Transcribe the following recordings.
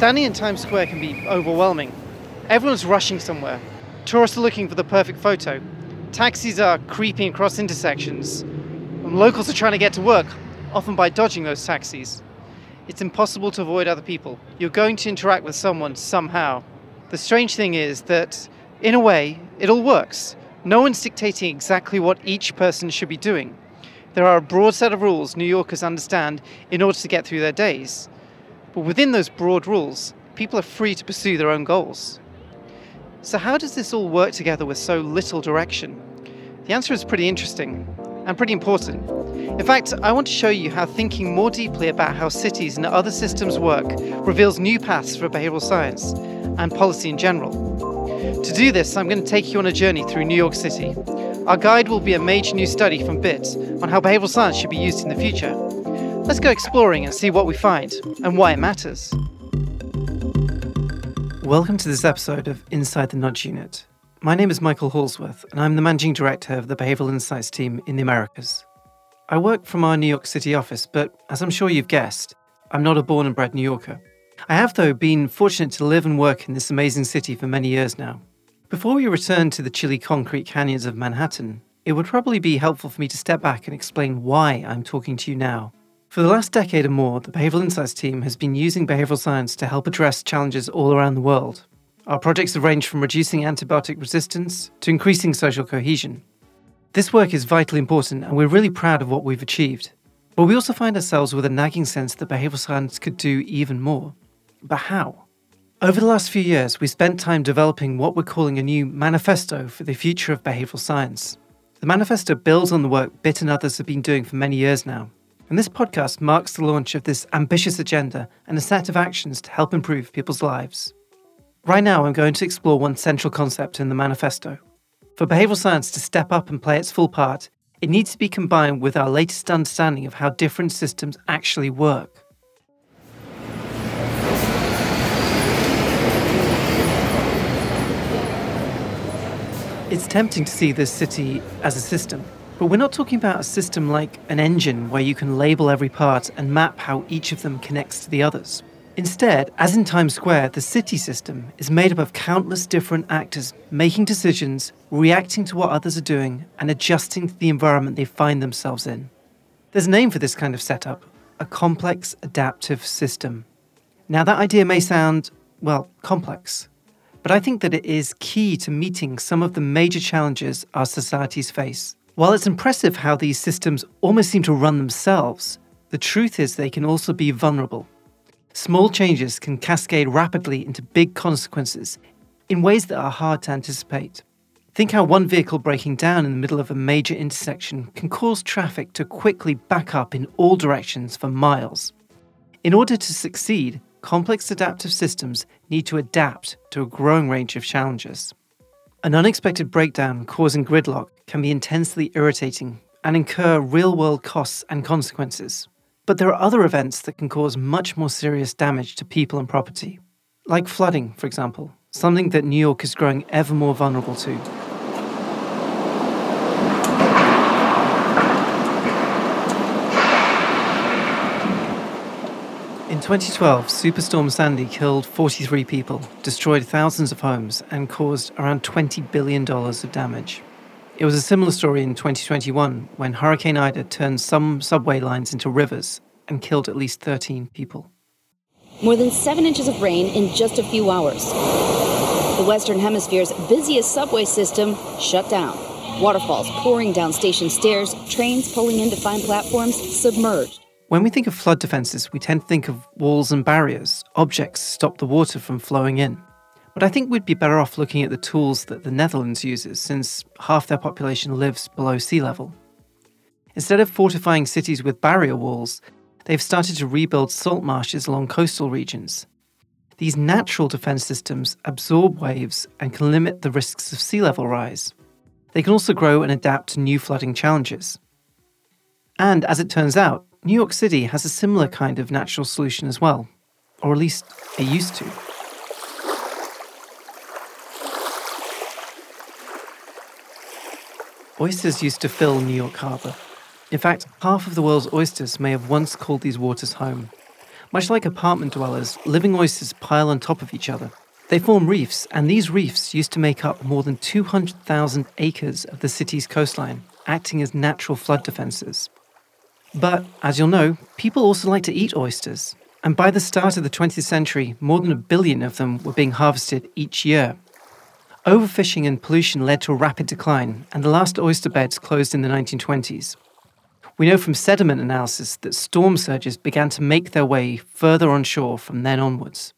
Standing in Times Square can be overwhelming. Everyone's rushing somewhere. Tourists are looking for the perfect photo. Taxis are creeping across intersections. And locals are trying to get to work, often by dodging those taxis. It's impossible to avoid other people. You're going to interact with someone somehow. The strange thing is that, in a way, it all works. No one's dictating exactly what each person should be doing. There are a broad set of rules New Yorkers understand in order to get through their days. But within those broad rules, people are free to pursue their own goals. So how does this all work together with so little direction? The answer is pretty interesting and pretty important. In fact, I want to show you how thinking more deeply about how cities and other systems work reveals new paths for behavioral science and policy in general. To do this, I'm going to take you on a journey through New York City. Our guide will be a major new study from BIT on how behavioral science should be used in the future. Let's go exploring and see what we find and why it matters. Welcome to this episode of Inside the Nudge Unit. My name is Michael Halsworth, and I'm the Managing Director of the Behavioral Insights team in the Americas. I work from our New York City office, but as I'm sure you've guessed, I'm not a born and bred New Yorker. I have, though, been fortunate to live and work in this amazing city for many years now. Before we return to the chilly concrete canyons of Manhattan, it would probably be helpful for me to step back and explain why I'm talking to you now. For the last decade or more, the Behavioral Insights team has been using behavioral science to help address challenges all around the world. Our projects have ranged from reducing antibiotic resistance to increasing social cohesion. This work is vitally important, and we're really proud of what we've achieved. But we also find ourselves with a nagging sense that behavioral science could do even more. But how? Over the last few years, we spent time developing what we're calling a new manifesto for the future of behavioral science. The manifesto builds on the work BIT and others have been doing for many years now. And this podcast marks the launch of this ambitious agenda and a set of actions to help improve people's lives. Right now, I'm going to explore one central concept in the manifesto. For behavioral science to step up and play its full part, it needs to be combined with our latest understanding of how different systems actually work. It's tempting to see this city as a system. But we're not talking about a system like an engine where you can label every part and map how each of them connects to the others. Instead, as in Times Square, the city system is made up of countless different actors making decisions, reacting to what others are doing, and adjusting to the environment they find themselves in. There's a name for this kind of setup, a complex adaptive system. Now that idea may sound, complex, but I think that it is key to meeting some of the major challenges our societies face. While it's impressive how these systems almost seem to run themselves, the truth is they can also be vulnerable. Small changes can cascade rapidly into big consequences in ways that are hard to anticipate. Think how one vehicle breaking down in the middle of a major intersection can cause traffic to quickly back up in all directions for miles. In order to succeed, complex adaptive systems need to adapt to a growing range of challenges. An unexpected breakdown causing gridlock can be intensely irritating and incur real-world costs and consequences. But there are other events that can cause much more serious damage to people and property. Like flooding, for example, something that New York is growing ever more vulnerable to. In 2012, Superstorm Sandy killed 43 people, destroyed thousands of homes, and caused around $20 billion of damage. It was a similar story in 2021 when Hurricane Ida turned some subway lines into rivers and killed at least 13 people. More than 7 inches of rain in just a few hours. The Western Hemisphere's busiest subway system shut down. Waterfalls pouring down station stairs, trains pulling in to find platforms submerged. When we think of flood defences, we tend to think of walls and barriers, objects to stop the water from flowing in. But I think we'd be better off looking at the tools that the Netherlands uses, since half their population lives below sea level. Instead of fortifying cities with barrier walls, they've started to rebuild salt marshes along coastal regions. These natural defence systems absorb waves and can limit the risks of sea level rise. They can also grow and adapt to new flooding challenges. And as it turns out, New York City has a similar kind of natural solution as well, or at least it used to. Oysters used to fill New York Harbor. In fact, half of the world's oysters may have once called these waters home. Much like apartment dwellers, living oysters pile on top of each other. They form reefs, and these reefs used to make up more than 200,000 acres of the city's coastline, acting as natural flood defenses. But, as you'll know, people also like to eat oysters. And by the start of the 20th century, more than 1 billion of them were being harvested each year. Overfishing and pollution led to a rapid decline, and the last oyster beds closed in the 1920s. We know from sediment analysis that storm surges began to make their way further onshore from then onwards.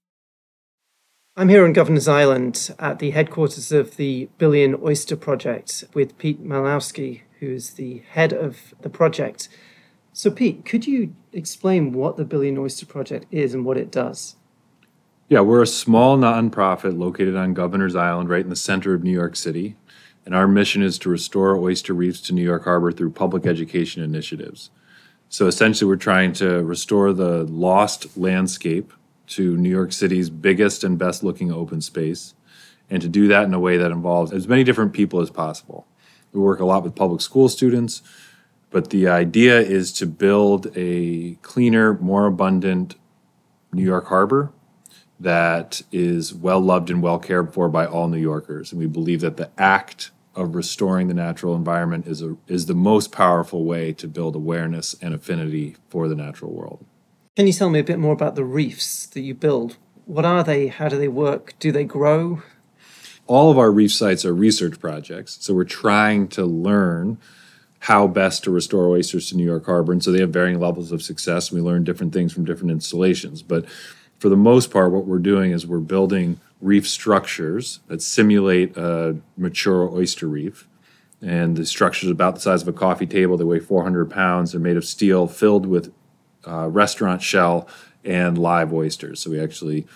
I'm here on Governor's Island at the headquarters of the Billion Oyster Project with Pete Malowski, who is the head of the project. So Pete, could you explain what the Billion Oyster Project is and what it does? Yeah, we're a small nonprofit located on Governor's Island right in the center of New York City. And our mission is to restore oyster reefs to New York Harbor through public education initiatives. So essentially, we're trying to restore the lost landscape to New York City's biggest and best looking open space, and to do that in a way that involves as many different people as possible. We work a lot with public school students, but the idea is to build a cleaner, more abundant New York Harbor that is well loved and well cared for by all New Yorkers. And we believe that the act of restoring the natural environment is the most powerful way to build awareness and affinity for the natural world. Can you tell me a bit more about the reefs that you build? What are they? How do they work? Do they grow? All of our reef sites are research projects, so we're trying to learn how best to restore oysters to New York Harbor, and so they have varying levels of success. We learn different things from different installations, but for the most part, what we're doing is we're building reef structures that simulate a mature oyster reef. And the structure is about the size of a coffee table. They weigh 400 pounds. They're made of steel filled with restaurant shell and live oysters. So we actually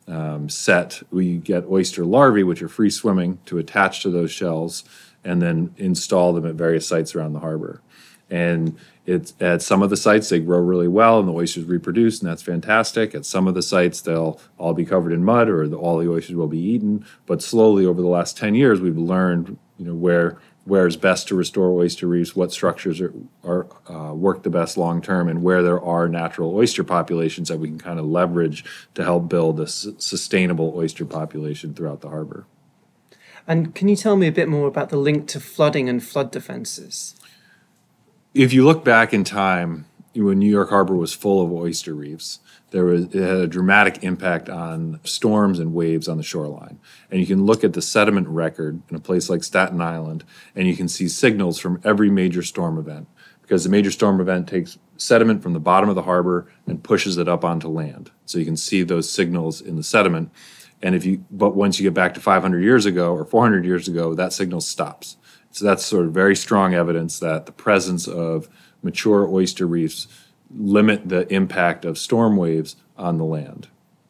we get oyster larvae, which are free swimming, to attach to those shells and then install them at various sites around the harbor. And at some of the sites, they grow really well and the oysters reproduce, and that's fantastic. At some of the sites, they'll all be covered in mud or all the oysters will be eaten. But slowly over the last 10 years, we've learned where it's best to restore oyster reefs, what structures are work the best long term, and where there are natural oyster populations that we can kind of leverage to help build a sustainable oyster population throughout the harbor. And can you tell me a bit more about the link to flooding and flood defenses? If you look back in time, when New York Harbor was full of oyster reefs, it had a dramatic impact on storms and waves on the shoreline. And you can look at the sediment record in a place like Staten Island, and you can see signals from every major storm event, because the major storm event takes sediment from the bottom of the harbor and pushes it up onto land. So you can see those signals in the sediment. But once you get back to 500 years ago or 400 years ago, that signal stops. So that's sort of very strong evidence that the presence of mature oyster reefs limit the impact of storm waves on the land.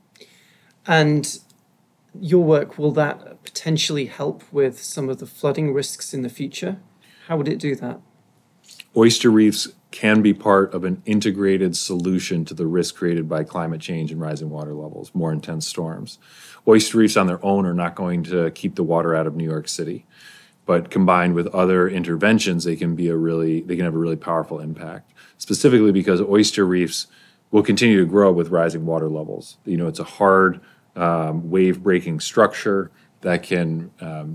And your work, will that potentially help with some of the flooding risks in the future? How would it do that? Oyster reefs can be part of an integrated solution to the risk created by climate change and rising water levels, more intense storms. Oyster reefs on their own are not going to keep the water out of New York City. But combined with other interventions, they can have a really powerful impact. Specifically because oyster reefs will continue to grow with rising water levels. It's a hard wave-breaking structure that can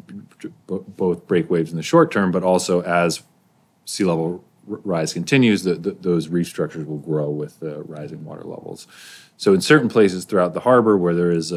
both break waves in the short term, but also as sea level rise continues, those reef structures will grow with the rising water levels. So in certain places throughout the harbor where there is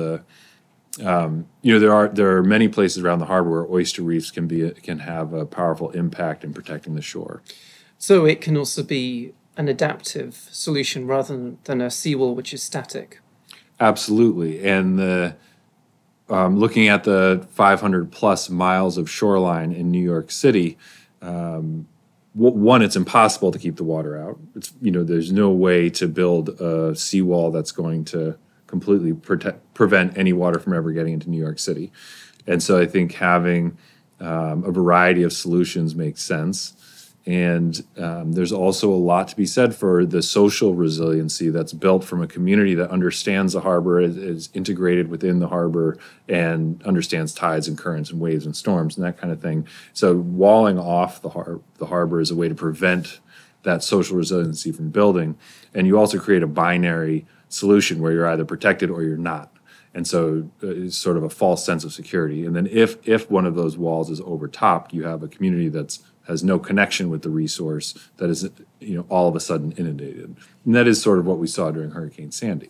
there are many places around the harbor where oyster reefs can have a powerful impact in protecting the shore. So it can also be an adaptive solution rather than a seawall which is static. Absolutely, and looking at the 500 plus miles of shoreline in New York City, one, it's impossible to keep the water out. There's no way to build a seawall that's going to completely prevent any water from ever getting into New York City. And so I think having a variety of solutions makes sense. And there's also a lot to be said for the social resiliency that's built from a community that understands the harbor, is integrated within the harbor, and understands tides and currents and waves and storms and that kind of thing. So walling off the harbor is a way to prevent that social resiliency from building. And you also create a binary solution where you're either protected or you're not. And so it's sort of a false sense of security. And then if one of those walls is overtopped, you have a community has no connection with the resource that is, all of a sudden inundated. And that is sort of what we saw during Hurricane Sandy.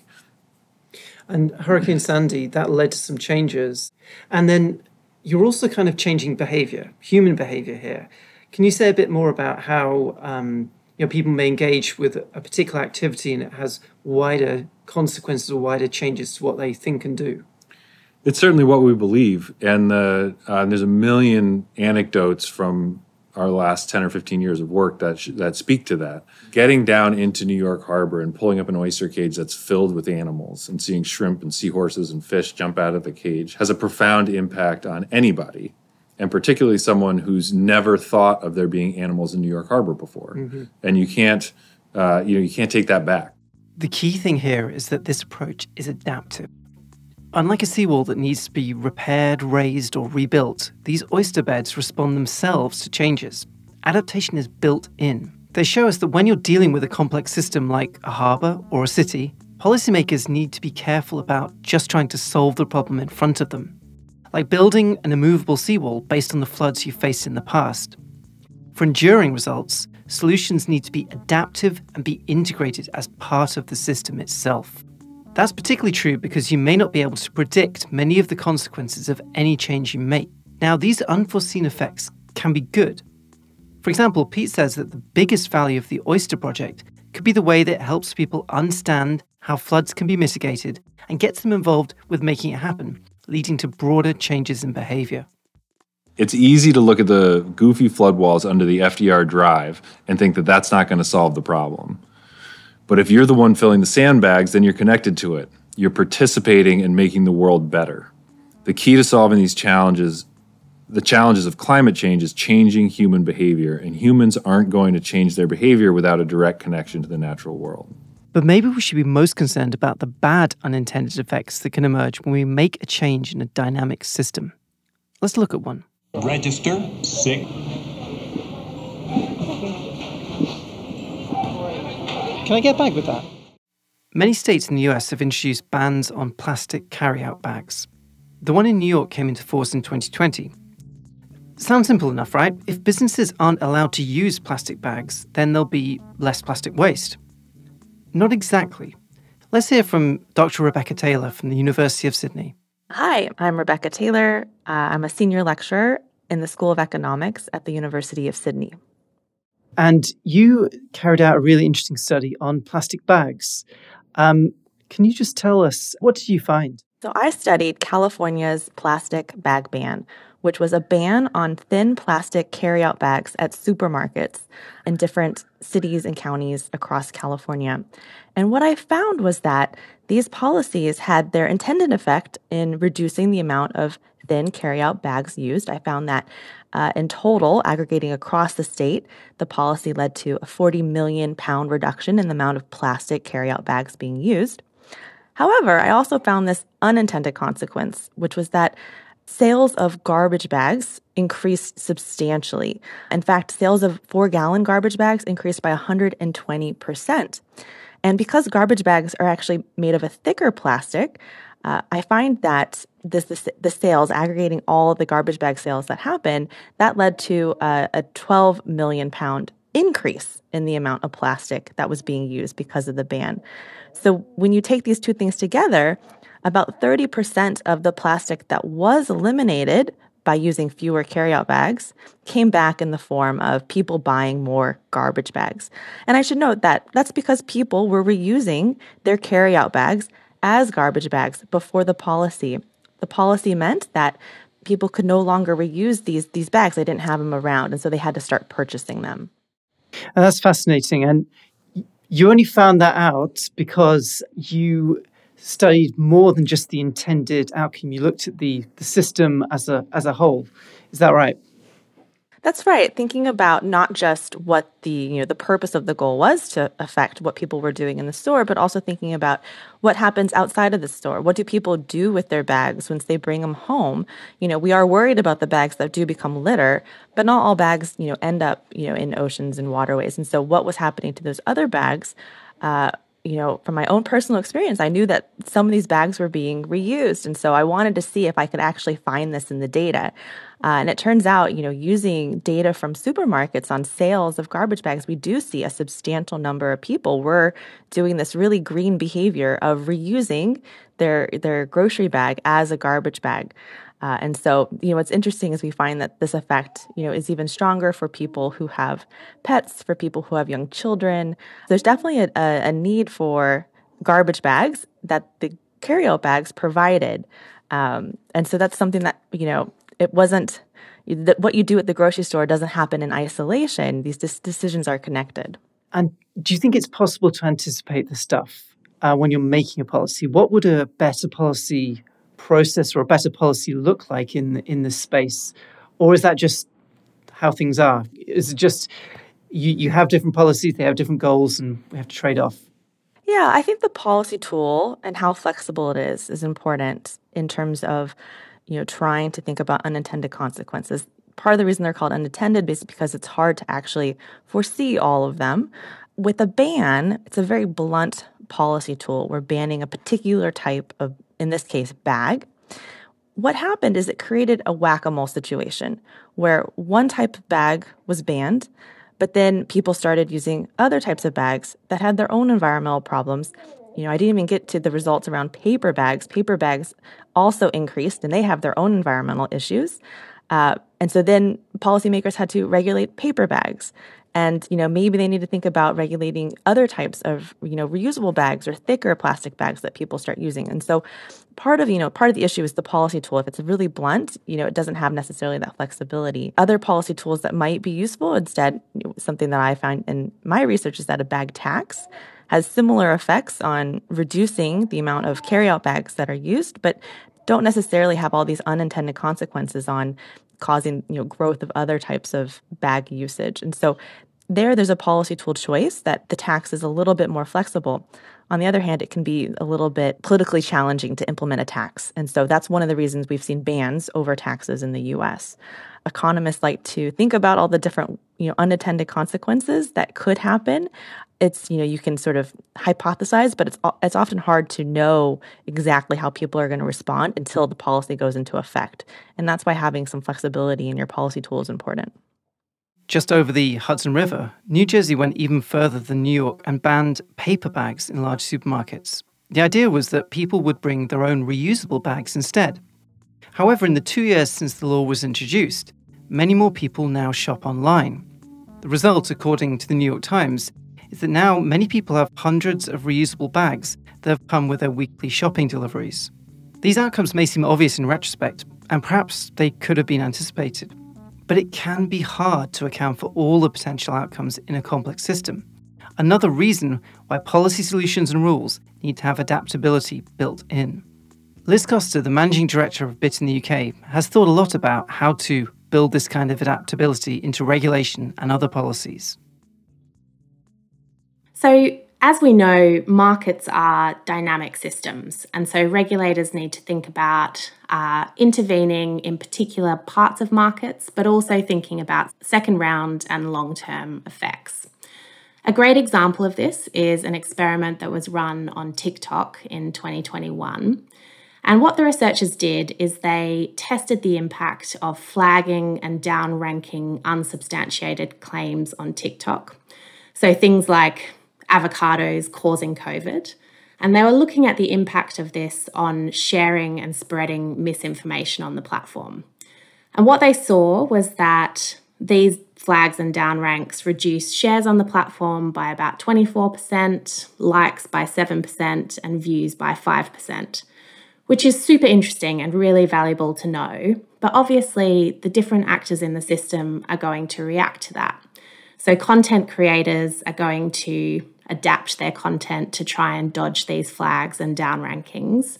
And Hurricane Sandy, that led to some changes. And then you're also kind of changing behavior, human behavior here. Can you say a bit more about how people may engage with a particular activity and it has wider consequences or wider changes to what they think and do? It's certainly what we believe. And there's a million anecdotes from our last 10 or 15 years of work that speak to that. Getting down into New York Harbor and pulling up an oyster cage that's filled with animals and seeing shrimp and seahorses and fish jump out of the cage has a profound impact on anybody, and particularly someone who's never thought of there being animals in New York Harbor before. Mm-hmm. And you can't take that back. The key thing here is that this approach is adaptive. Unlike a seawall that needs to be repaired, raised, or rebuilt, these oyster beds respond themselves to changes. Adaptation is built in. They show us that when you're dealing with a complex system like a harbour or a city, policymakers need to be careful about just trying to solve the problem in front of them, like building an immovable seawall based on the floods you faced in the past. For enduring results, solutions need to be adaptive and be integrated as part of the system itself. That's particularly true because you may not be able to predict many of the consequences of any change you make. Now, these unforeseen effects can be good. For example, Pete says that the biggest value of the Oyster Project could be the way that it helps people understand how floods can be mitigated and gets them involved with making it happen, leading to broader changes in behavior. It's easy to look at the goofy flood walls under the FDR Drive and think that that's not going to solve the problem. But if you're the one filling the sandbags, then you're connected to it. You're participating in making the world better. The key to solving these challenges, the challenges of climate change, is changing human behavior, and humans aren't going to change their behavior without a direct connection to the natural world. But maybe we should be most concerned about the bad unintended effects that can emerge when we make a change in a dynamic system. Let's look at one. Register 6. Can I get back with that? Many states in the US have introduced bans on plastic carry-out bags. The one in New York came into force in 2020. Sounds simple enough, right? If businesses aren't allowed to use plastic bags, then there'll be less plastic waste. Not exactly. Let's hear from Dr. Rebecca Taylor from the University of Sydney. Hi, I'm Rebecca Taylor. I'm a senior lecturer in the School of Economics at the University of Sydney. And you carried out a really interesting study on plastic bags. Can you just tell us, what did you find? So I studied California's plastic bag ban, which was a ban on thin plastic carryout bags at supermarkets in different cities and counties across California. And what I found was that these policies had their intended effect in reducing the amount of thin carryout bags used. I found that in total, aggregating across the state, the policy led to a 40 million pound reduction in the amount of plastic carryout bags being used. However, I also found this unintended consequence, which was that sales of garbage bags increased substantially. In fact, sales of 4-gallon garbage bags increased by 120%. And because garbage bags are actually made of a thicker plastic, I find that the sales, aggregating all of the garbage bag sales that happened, that led to a 12 million pound increase in the amount of plastic that was being used because of the ban. So when you take these two things together, about 30% of the plastic that was eliminated by using fewer carryout bags came back in the form of people buying more garbage bags. And I should note that that's because people were reusing their carryout bags as garbage bags before the policy. The policy meant that people could no longer reuse these bags. They didn't have them around, and so they had to start purchasing them. And that's fascinating. And you only found that out because you studied more than just the intended outcome. You looked at the system as a whole. Is that right? That's right. Thinking about not just what the purpose of the goal was to affect what people were doing in the store, but also thinking about what happens outside of the store. What do people do with their bags once they bring them home? We are worried about the bags that do become litter, but not all bags, end up, in oceans and waterways. And so what was happening to those other bags? From my own personal experience, I knew that some of these bags were being reused. And so I wanted to see if I could actually find this in the data. And it turns out, using data from supermarkets on sales of garbage bags, we do see a substantial number of people were doing this really green behavior of reusing their grocery bag as a garbage bag. And so, what's interesting is we find that this effect, is even stronger for people who have pets, for people who have young children. There's definitely a need for garbage bags that the carryout bags provided. And so that's something that, it wasn't what you do at the grocery store doesn't happen in isolation. These decisions are connected. And do you think it's possible to anticipate this stuff when you're making a policy? What would a better policy process or a better policy look like in this space? Or is that just how things are? Is it just you have different policies, they have different goals, and we have to trade off? Yeah, I think the policy tool and how flexible it is important in terms of, trying to think about unintended consequences. Part of the reason they're called unintended is because it's hard to actually foresee all of them. With a ban, it's a very blunt policy tool. We're banning a particular type of, in this case, bag. What happened is it created a whack-a-mole situation where one type of bag was banned, but then people started using other types of bags that had their own environmental problems. I didn't even get to the results around paper bags. Paper bags also increased, and they have their own environmental issues. And so then policymakers had to regulate paper bags. And, maybe they need to think about regulating other types of, reusable bags or thicker plastic bags that people start using. And so part of the issue is the policy tool. If it's really blunt, it doesn't have necessarily that flexibility. Other policy tools that might be useful instead, something that I find in my research is that a bag tax has similar effects on reducing the amount of carryout bags that are used, but don't necessarily have all these unintended consequences on causing growth of other types of bag usage. And so there's a policy tool choice that the tax is a little bit more flexible. On the other hand, it can be a little bit politically challenging to implement a tax. And so that's one of the reasons we've seen bans over taxes in the US. Economists like to think about all the different unintended consequences that could happen. It's you can sort of hypothesize, but it's often hard to know exactly how people are going to respond until the policy goes into effect. And that's why having some flexibility in your policy tool is important. Just over the Hudson River, New Jersey went even further than New York and banned paper bags in large supermarkets. The idea was that people would bring their own reusable bags instead. However, in the 2 years since the law was introduced, many more people now shop online. The result, according to the New York Times, is that now many people have hundreds of reusable bags that have come with their weekly shopping deliveries. These outcomes may seem obvious in retrospect, and perhaps they could have been anticipated. But it can be hard to account for all the potential outcomes in a complex system. Another reason why policy solutions and rules need to have adaptability built in. Liz Costa, the managing director of BIT in the UK, has thought a lot about how to build this kind of adaptability into regulation and other policies. So, as we know, markets are dynamic systems, and so regulators need to think about intervening in particular parts of markets, but also thinking about second round and long-term effects. A great example of this is an experiment that was run on TikTok in 2021. And what the researchers did is they tested the impact of flagging and downranking unsubstantiated claims on TikTok. So things like avocados causing COVID. And they were looking at the impact of this on sharing and spreading misinformation on the platform. And what they saw was that these flags and downranks reduced shares on the platform by about 24%, likes by 7%, and views by 5%, which is super interesting and really valuable to know. But obviously, the different actors in the system are going to react to that. So content creators are going to adapt their content to try and dodge these flags and downrankings.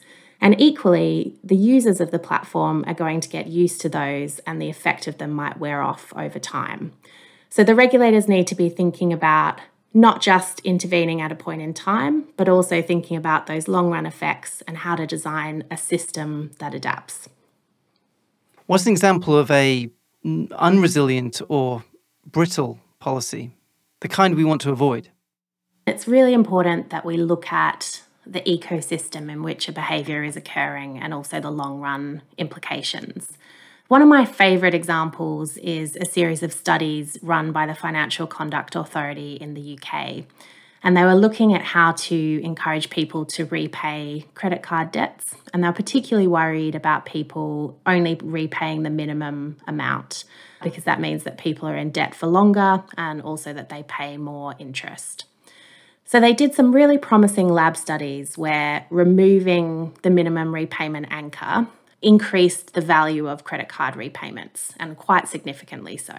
And equally, the users of the platform are going to get used to those, and the effect of them might wear off over time. So the regulators need to be thinking about not just intervening at a point in time, but also thinking about those long-run effects and how to design a system that adapts. What's an example of a unresilient or brittle policy, the kind we want to avoid? It's really important that we look at the ecosystem in which a behaviour is occurring and also the long-run implications. One of my favourite examples is a series of studies run by the Financial Conduct Authority in the UK. And they were looking at how to encourage people to repay credit card debts. And they're particularly worried about people only repaying the minimum amount, because that means that people are in debt for longer and also that they pay more interest. So they did some really promising lab studies where removing the minimum repayment anchor increased the value of credit card repayments, and quite significantly so.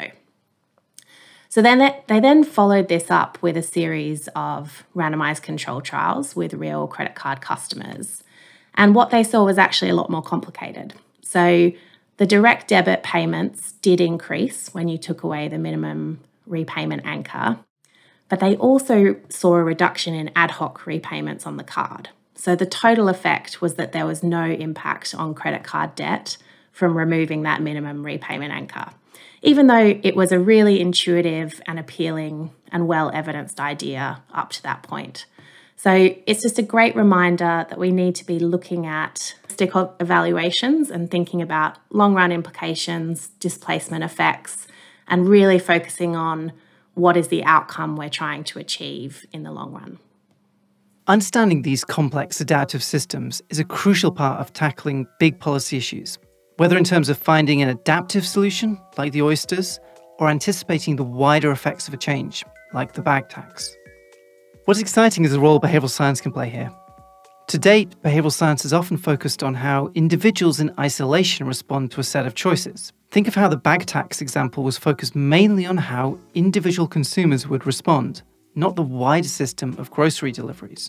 So then they then followed this up with a series of randomized control trials with real credit card customers. And what they saw was actually a lot more complicated. So the direct debit payments did increase when you took away the minimum repayment anchor, but they also saw a reduction in ad hoc repayments on the card. So the total effect was that there was no impact on credit card debt from removing that minimum repayment anchor, even though it was a really intuitive and appealing and well-evidenced idea up to that point. So it's just a great reminder that we need to be looking at stakeholder evaluations and thinking about long-run implications, displacement effects, and really focusing on what is the outcome we're trying to achieve in the long run. Understanding these complex adaptive systems is a crucial part of tackling big policy issues, whether in terms of finding an adaptive solution, like the oysters, or anticipating the wider effects of a change, like the bag tax. What's exciting is the role behavioural science can play here. To date, behavioural science has often focused on how individuals in isolation respond to a set of choices. Think of how the bag tax example was focused mainly on how individual consumers would respond, not the wider system of grocery deliveries.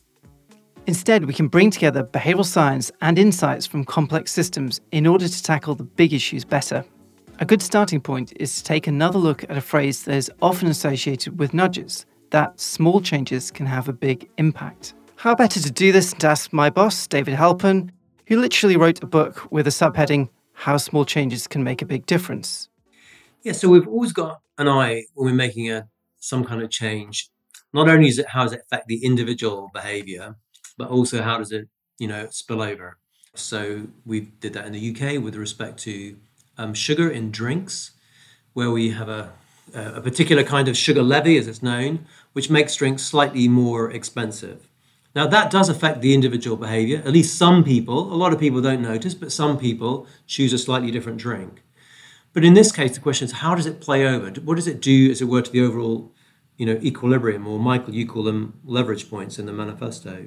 Instead, we can bring together behavioural science and insights from complex systems in order to tackle the big issues better. A good starting point is to take another look at a phrase that is often associated with nudges, that small changes can have a big impact. How better to do this than to ask my boss, David Halpern, who literally wrote a book with a subheading, How Small Changes Can Make a Big Difference. Yeah, so we've always got an eye when we're making some kind of change. Not only is it how does it affect the individual behaviour, but also how does it, spill over. So we did that in the UK with respect to sugar in drinks, where we have a particular kind of sugar levy, as it's known, which makes drinks slightly more expensive. Now, that does affect the individual behaviour. At least some people, a lot of people don't notice, but some people choose a slightly different drink. But in this case, the question is, how does it play over? What does it do, as it were, to the overall, equilibrium, or Michael, you call them leverage points in the manifesto?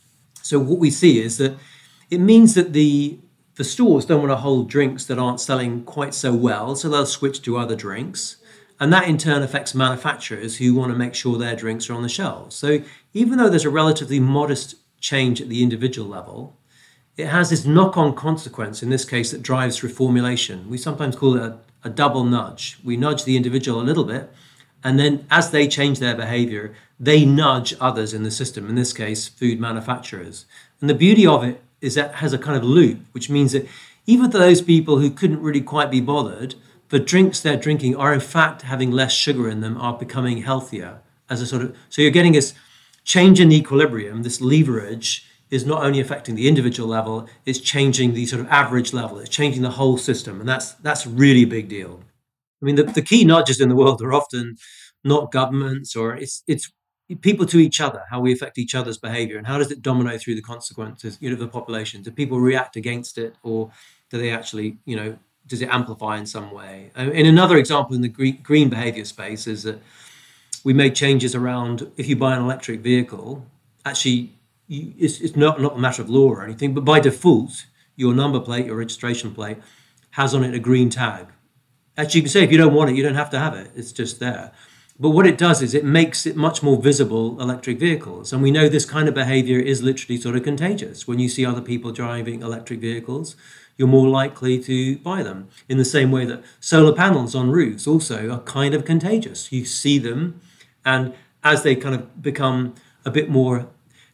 So what we see is that it means that the stores don't want to hold drinks that aren't selling quite so well, so they'll switch to other drinks. And that in turn affects manufacturers who want to make sure their drinks are on the shelves. So even though there's a relatively modest change at the individual level, it has this knock-on consequence, in this case, that drives reformulation. We sometimes call it a double nudge. We nudge the individual a little bit, and then as they change their behavior, they nudge others in the system, in this case, food manufacturers. And the beauty of it is that it has a kind of loop, which means that even for those people who couldn't really quite be bothered, the drinks they're drinking are in fact having less sugar in them, are becoming healthier as a so you're getting this change in equilibrium. This leverage is not only affecting the individual level, it's changing the sort of average level, it's changing the whole system. And that's really a big deal. I mean, the key nudges in the world are often not governments, or it's people to each other, how we affect each other's behavior, and how does it domino through the consequences, of the population? Do people react against it, or do they actually, does it amplify in some way? In another example in the green behavior space is that we made changes around, if you buy an electric vehicle, actually, it's not a matter of law or anything, but by default, your number plate, your registration plate, has on it a green tag. Actually, you can say if you don't want it, you don't have to have it. It's just there. But what it does is it makes it much more visible, electric vehicles. And we know this kind of behavior is literally sort of contagious. When you see other people driving electric vehicles, you're more likely to buy them. In the same way that solar panels on roofs also are kind of contagious. You see them, and as they kind of become a bit more,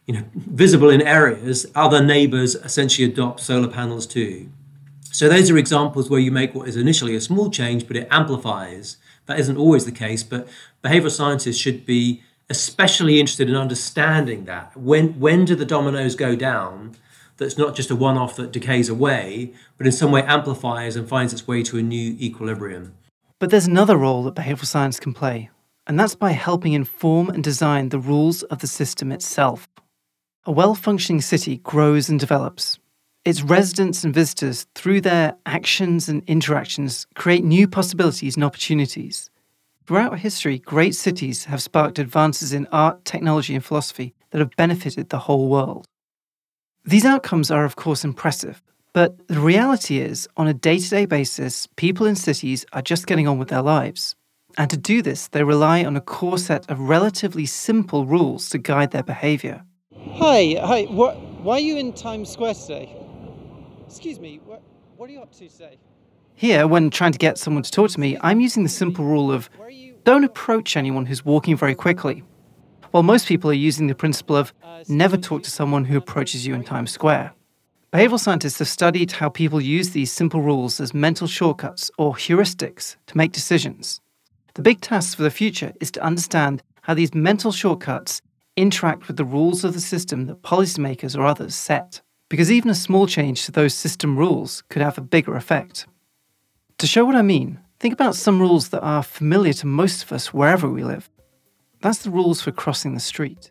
visible in areas, other neighbours essentially adopt solar panels too. So those are examples where you make what is initially a small change, but it amplifies. That isn't always the case, but behavioural scientists should be especially interested in understanding that. When do the dominoes go down? That's not just a one-off that decays away, but in some way amplifies and finds its way to a new equilibrium. But there's another role that behavioural science can play, and that's by helping inform and design the rules of the system itself. A well-functioning city grows and develops. Its residents and visitors, through their actions and interactions, create new possibilities and opportunities. Throughout history, great cities have sparked advances in art, technology, and philosophy that have benefited the whole world. These outcomes are, of course, impressive, but the reality is, on a day-to-day basis, people in cities are just getting on with their lives. And to do this, they rely on a core set of relatively simple rules to guide their behaviour. Hi, why are you in Times Square today? Excuse me, what are you up to today? Here, when trying to get someone to talk to me, I'm using the simple rule of don't approach anyone who's walking very quickly. While most people are using the principle of never talk to someone who approaches you in Times Square. Behavioural scientists have studied how people use these simple rules as mental shortcuts or heuristics to make decisions. The big task for the future is to understand how these mental shortcuts interact with the rules of the system that policymakers or others set, because even a small change to those system rules could have a bigger effect. To show what I mean, think about some rules that are familiar to most of us wherever we live. That's the rules for crossing the street.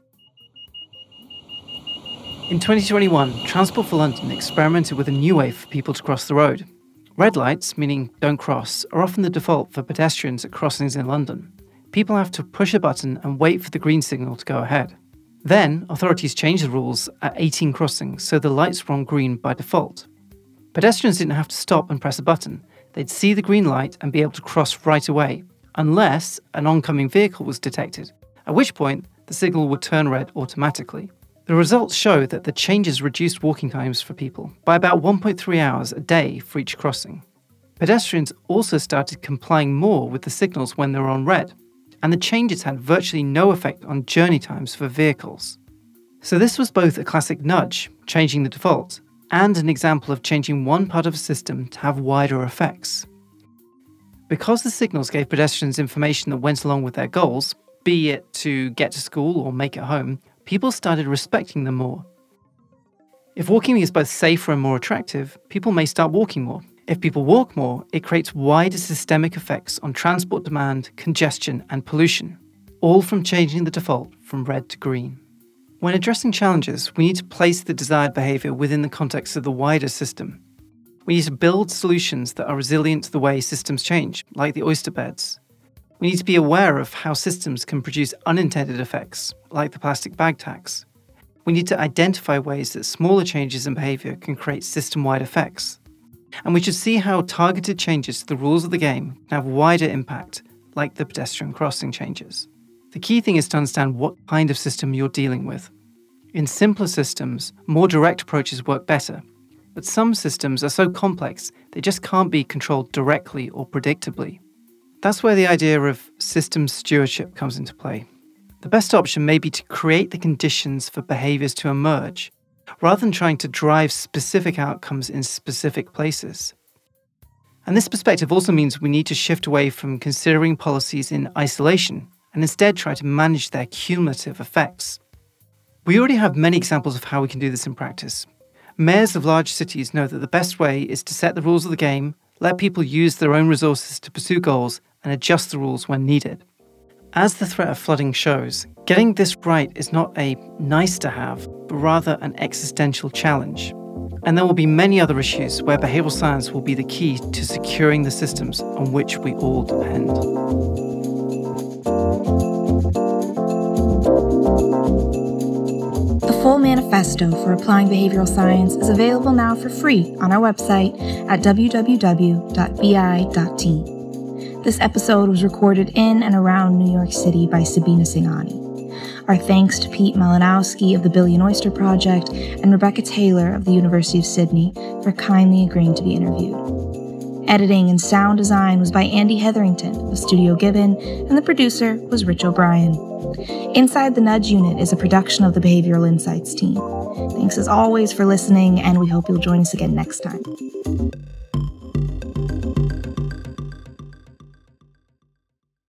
In 2021, Transport for London experimented with a new way for people to cross the road. Red lights, meaning don't cross, are often the default for pedestrians at crossings in London. People have to push a button and wait for the green signal to go ahead. Then, authorities changed the rules at 18 crossings so the lights were on green by default. Pedestrians didn't have to stop and press a button. They'd see the green light and be able to cross right away, unless an oncoming vehicle was detected, at which point the signal would turn red automatically. The results show that the changes reduced walking times for people by about 1.3 hours a day for each crossing. Pedestrians also started complying more with the signals when they were on red, and the changes had virtually no effect on journey times for vehicles. So this was both a classic nudge, changing the default, and an example of changing one part of a system to have wider effects. Because the signals gave pedestrians information that went along with their goals, be it to get to school or make it home, people started respecting them more. If walking is both safer and more attractive, people may start walking more. If people walk more, it creates wider systemic effects on transport demand, congestion, and pollution, all from changing the default from red to green. When addressing challenges, we need to place the desired behaviour within the context of the wider system. We need to build solutions that are resilient to the way systems change, like the oyster beds. We need to be aware of how systems can produce unintended effects, like the plastic bag tax. We need to identify ways that smaller changes in behaviour can create system-wide effects. And we should see how targeted changes to the rules of the game can have wider impact, like the pedestrian crossing changes. The key thing is to understand what kind of system you're dealing with. In simpler systems, more direct approaches work better, but some systems are so complex they just can't be controlled directly or predictably. That's where the idea of systems stewardship comes into play. The best option may be to create the conditions for behaviours to emerge, rather than trying to drive specific outcomes in specific places. And this perspective also means we need to shift away from considering policies in isolation and instead try to manage their cumulative effects. We already have many examples of how we can do this in practice. Mayors of large cities know that the best way is to set the rules of the game, let people use their own resources to pursue goals, and adjust the rules when needed. As the threat of flooding shows, getting this right is not a nice to have, but rather an existential challenge. And there will be many other issues where behavioural science will be the key to securing the systems on which we all depend. The full manifesto for applying behavioral science is available now for free on our website at www.bi.team. This episode was recorded in and around New York City by Sabina Singhani. Our thanks to Pete Malinowski of the Billion Oyster Project and Rebecca Taylor of the University of Sydney for kindly agreeing to be interviewed. Editing and sound design was by Andy Hetherington of Studio Gibbon, and the producer was Rich O'Brien. Inside the Nudge Unit is a production of the Behavioral Insights team. Thanks as always for listening, and we hope you'll join us again next time.